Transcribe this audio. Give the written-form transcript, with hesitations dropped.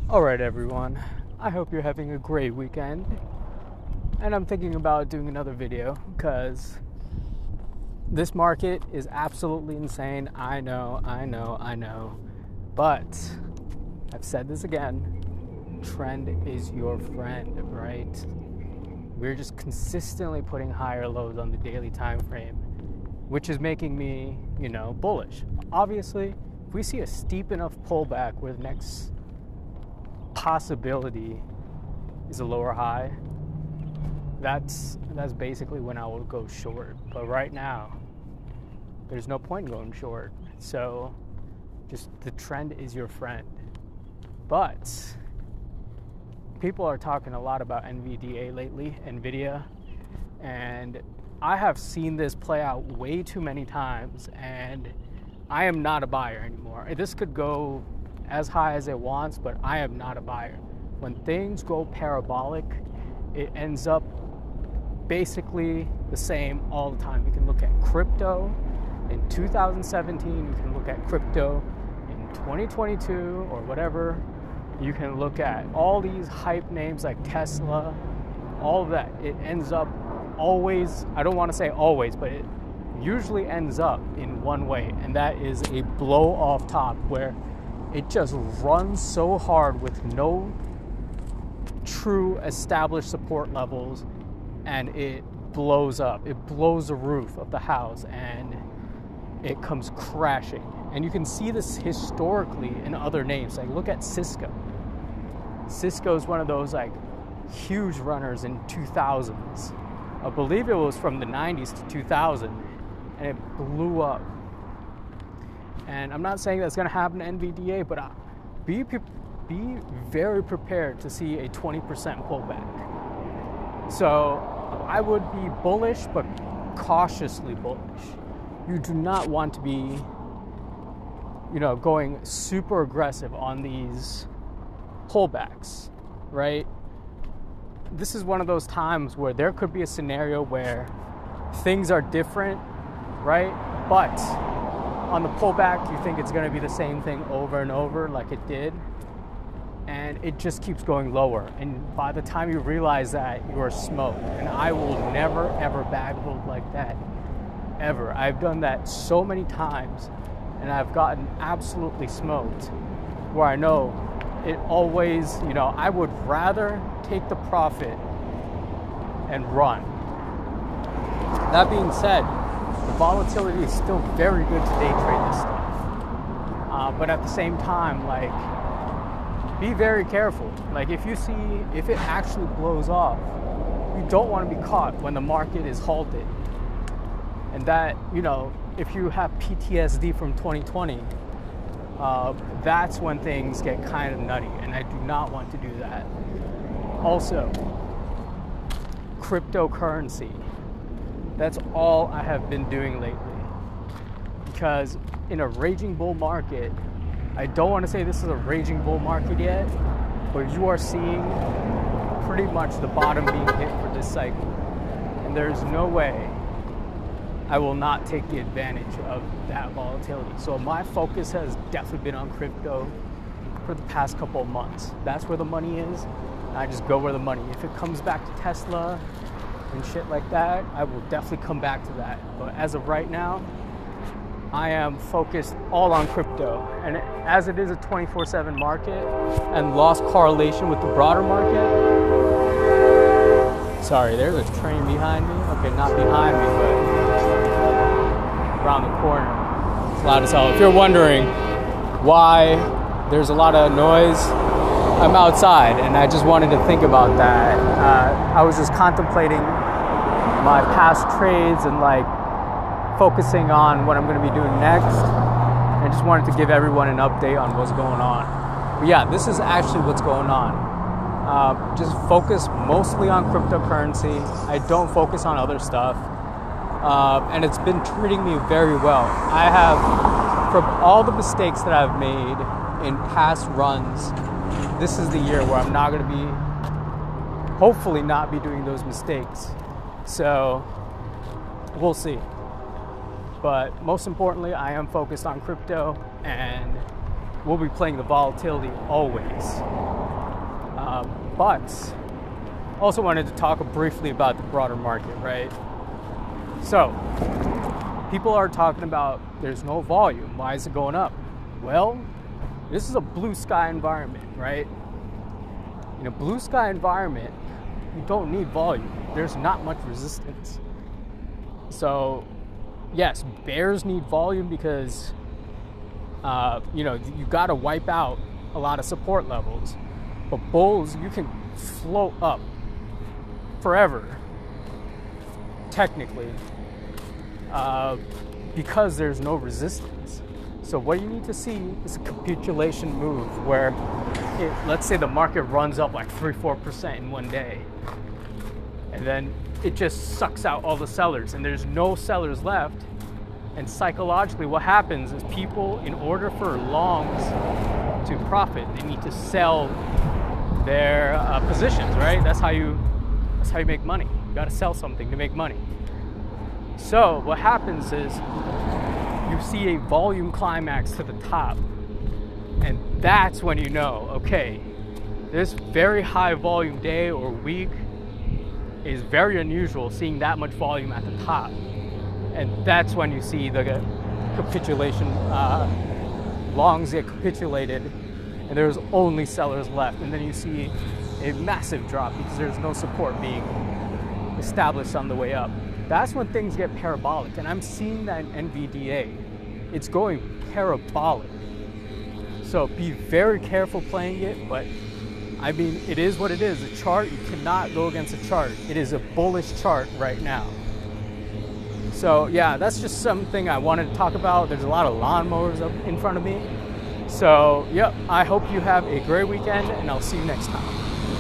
Alright everyone, I hope you're having a great weekend, and I'm thinking about doing another video because this market is absolutely insane. I know, but I've said this again, trend is your friend, right? We're just consistently putting higher lows on the daily time frame, which is making me, bullish. Obviously, if we see a steep enough pullback where the next possibility is a lower high, that's basically when I will go short. But right now, there's no point in going short. So just the trend is your friend. But people are talking a lot about NVDA lately, NVIDIA, and I have seen this play out way too many times, and I am not a buyer anymore. This could go as high as it wants, but I am not a buyer. When things go parabolic, it ends up basically the same all the time. You can look at crypto in 2017, you can look at crypto in 2022 or whatever. You can look at all these hype names like Tesla, all of that. It ends up always, I don't want to say always, but it usually ends up in one way, and that is a blow off top where it just runs so hard with no true established support levels, and it blows up. It blows the roof of the house, and it comes crashing. And you can see this historically in other names. Like, look at Cisco. Cisco is one of those huge runners in 2000s. I believe it was from the 90s to 2000, and it blew up. And I'm not saying that's going to happen to NVDA, but be very prepared to see a 20% pullback. So I would be bullish, but cautiously bullish. You do not want to be, going super aggressive on these pullbacks, right? This is one of those times where there could be a scenario where things are different, right? But on the pullback, you think it's going to be the same thing over and over like it did, and it just keeps going lower. And by the time you realize that, you're smoked. And I will never, ever bag hold like that, ever. I've done that so many times, and I've gotten absolutely smoked, where I know it always, I would rather take the profit and run. That being said, the volatility is still very good to day trade this stuff. But at the same time, be very careful. If it actually blows off, you don't want to be caught when the market is halted. And that, if you have PTSD from 2020, that's when things get kind of nutty, and I do not want to do that. Also, cryptocurrency. That's all I have been doing lately. Because in a raging bull market, I don't want to say this is a raging bull market yet, but you are seeing pretty much the bottom being hit for this cycle. And there's no way I will not take the advantage of that volatility. So my focus has definitely been on crypto for the past couple of months. That's where the money is. I just go where the money. If it comes back to Tesla and shit like that, I will definitely come back to that. But as of right now, I am focused all on crypto. And as it is a 24/7 market and lost correlation with the broader market. Sorry, there's a train behind me. Okay, not behind me, but around the corner. It's loud as hell. If you're wondering why there's a lot of noise, I'm outside, and I just wanted to think about that. I was just contemplating my past trades and focusing on what I'm going to be doing next. I just wanted to give everyone an update on what's going on. But yeah, this is actually what's going on. Just focus mostly on cryptocurrency. I don't focus on other stuff. And it's been treating me very well. I have, from all the mistakes that I've made in past runs, this is the year where I'm not going to be, hopefully not be doing those mistakes. So we'll see. But most importantly, I am focused on crypto, and we'll be playing the volatility always. But also wanted to talk briefly about the broader market, right? So people are talking about there's no volume. Why is it going up? Well, this is a blue sky environment, right? In a blue sky environment, you don't need volume. There's not much resistance. So, yes, bears need volume because, you got to wipe out a lot of support levels. But bulls, you can float up forever, technically, because there's no resistance. So what you need to see is a capitulation move where, let's say the market runs up like 3-4% in one day, and then it just sucks out all the sellers, and there's no sellers left. And psychologically, what happens is people, in order for longs to profit, they need to sell their positions, right? That's how you make money. You got to sell something to make money. So what happens is you see a volume climax to the top, and that's when you know, okay, this very high volume day or week is very unusual, seeing that much volume at the top. And that's when you see the capitulation, longs get capitulated, and there's only sellers left. And then you see a massive drop because there's no support being established on the way up. That's when things get parabolic. And I'm seeing that in NVDA. It's going parabolic. So be very careful playing it, but I mean, it is what it is. A chart, you cannot go against a chart. It is a bullish chart right now. So yeah, that's just something I wanted to talk about. There's a lot of lawnmowers up in front of me. So, yep, I hope you have a great weekend, and I'll see you next time.